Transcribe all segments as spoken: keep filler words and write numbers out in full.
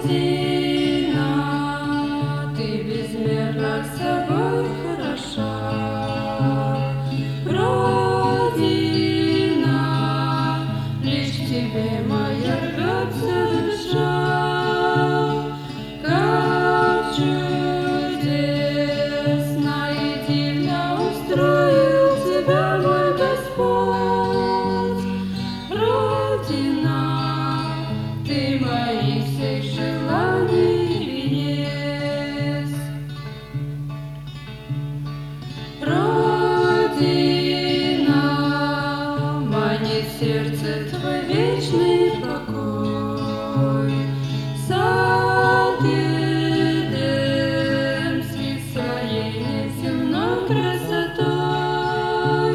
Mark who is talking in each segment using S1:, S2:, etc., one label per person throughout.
S1: Родина, ты безмерно собой хороша. Родина, лишь к тебе моя рвется душа. Как чудесно и дивно устроил тебя мой Господь. Родина, ты моих всех желаний венец. Родина, манит сердце твой вечный покой. Сад Эдемский своей неземной красотой.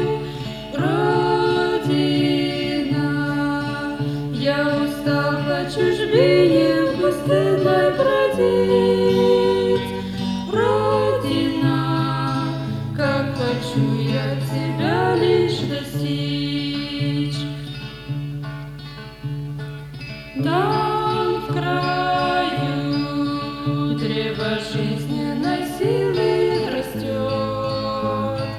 S1: Родина, я устал по чужбине пустынной бродить. Родина, как хочу я тебя лишь достичь. Там в краю древо жизненной силы растет,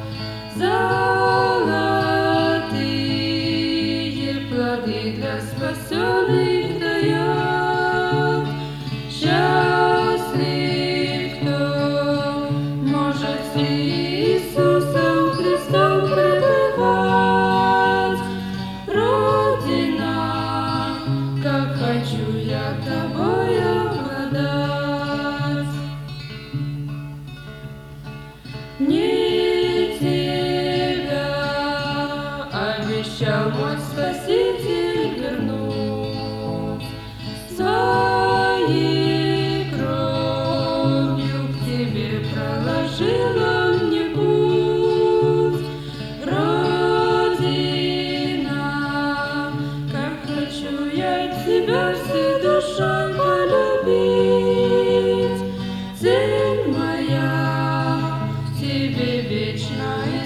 S1: золотые плоды для спасенных дает. Счастлив, кто может с Иисусом Христом пребывать. Родина, как хочу я тобой обладать. Не тебя обещал мой Спаситель вернуть, своей кровью к тебе проложил он мне путь. Родина, как хочу я тебя всей душой полюбить. Цель моя в тебе вечная